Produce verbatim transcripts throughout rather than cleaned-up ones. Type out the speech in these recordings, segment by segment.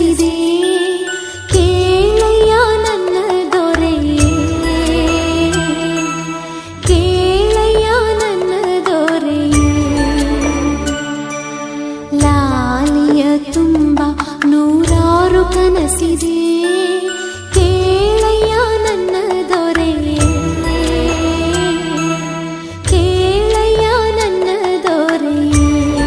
ಕನಸಿದೆ ಕೇಳಯ್ಯ ನನ್ನ ದೊರೆಯೇ, ಕೇಳಯ್ಯ ನನ್ನ ದೊರೆಯೇ. ಲಾಲಿಯ ತುಂಬ ನೂರಾರು ಕನಸಿದೆ ಕೇಳಯ್ಯ ನನ್ನ ದೊರೆಯೇ, ಕೇಳಯ್ಯ ನನ್ನ ದೊರೆಯೇ.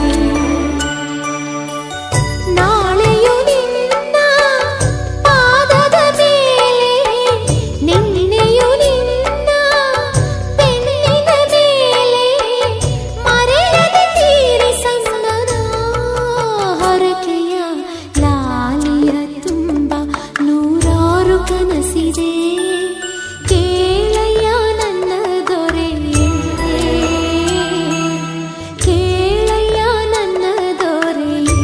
ನಾಳೆಯು ನಿನ್ನ ಪಾದದ ಮೇಲೆ, ನಿನ್ನೆಯು ನಿನ್ನ ಬೆನ್ನಿನ ಮೇಲೆ, ಮರೆಯದೆ ತೀರಿಸನ್ನದ ಹರಕೆಯ. ಲಾಲಿಯ ತುಂಬ ನೂರಾರು ಕನಸಿದೆ ಕೇಳಯ್ಯ ನನ್ನ ದೊರೆಯೇ, ಕೇಳಯ್ಯ ನನ್ನ ದೊರೆಯೇ.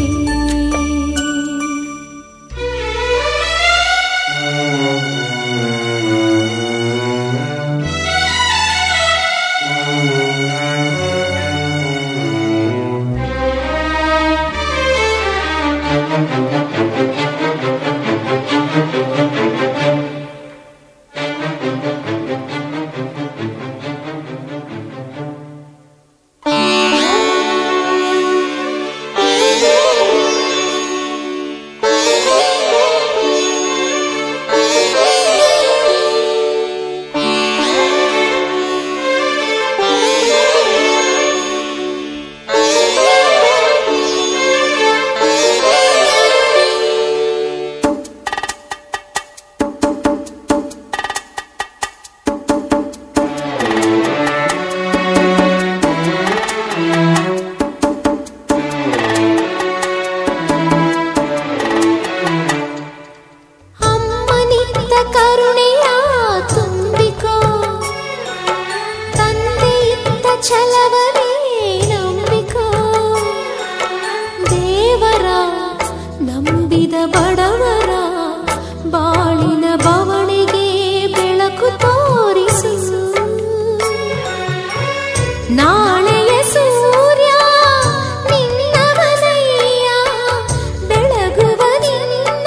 ಅಮ್ಮನಿತ್ತ ಕರುಣೆಯ ತುಂಬಿಕೋ, ತಂದೆಯಿತ್ತ ಛಲವನೇ ನಂಬಿಕೋ. ದೇವರ ನಂಬಿದ ಬಡವರ ಬಾಳಿನ ಬವಣೆಗೆ ಬೆಳಕು ತೋರಿಸು. ನಾಳೆಯ ಸೂರ್ಯ ನಿನ್ನವನಯ್ಯ, ಬೆಳಗುವ ನಿನ್ನ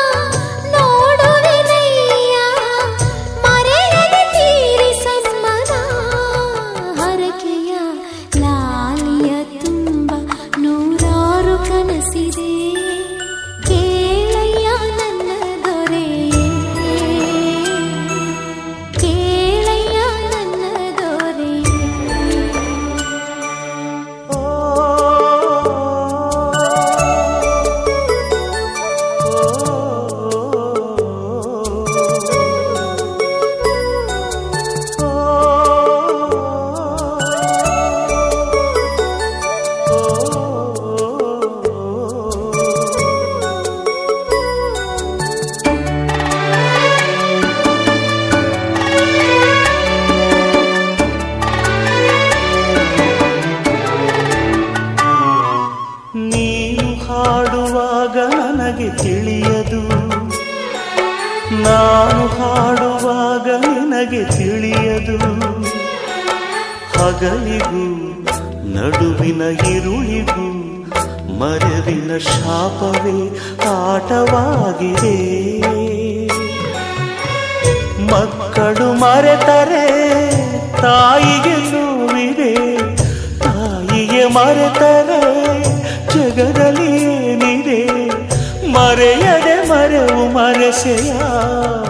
ನೋಡುವೆನಯ್ಯ. ಮರೆಯದೆ ತೀರಿಸಮ್ಮನ ಹರಕೆಯ. ಲಾಲಿಯ ತುಂಬ ನೂರಾರು ಕನಸಿದೆ ಕೇಳಯ್ಯ ನನ್ನ ದೊರೆಯೇ, ಕೇಳಯ್ಯ ನನ್ನ ದೊರೆಯೇ. ನೀನು ಹಾಡುವಾಗ ನನಗೆ ತಿಳಿಯದು, ನಾನು ಹಾಡುವಾಗ ನಿನಗೆ ತಿಳಿಯದು. ಹಗಲಿಗೂ ನಡುವಿನ ಇರುಳಿಗೂ ಮರೆವಿನ ಶಾಪವೇ ಆಟವಾಗಿದೆ. ಮಕ್ಕಳು ಮರೆತರೆ ತಾಯಿಗೆ ನೋವಿದೆ, ತಾಯಿಗೆ ಮರೆತರೆ ಜಗದಲ್ಲಿ ಏನಿದೆ. ಮರೆಯದೆ ಮರೆವು ಮರೆಸೆಯ